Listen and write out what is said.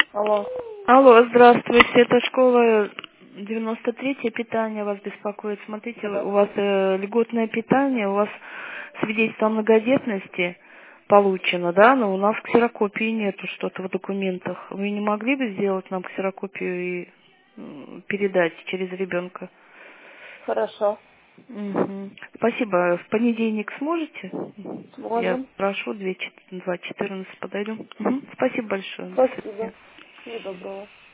Алло. Алло, здравствуйте, это школа 93-е, питание вас беспокоит. Смотрите, Да. у вас льготное питание, у вас свидетельство о многодетности получено, да, но у нас ксерокопии нету что-то в документах. Вы не могли бы сделать нам ксерокопию и передать через ребенка? Хорошо. Мгм. Спасибо. В понедельник сможете? Я Сможем. прошу, 2.14 подойду. Мгм. Спасибо большое. До свидания. Спасибо. Всего доброго.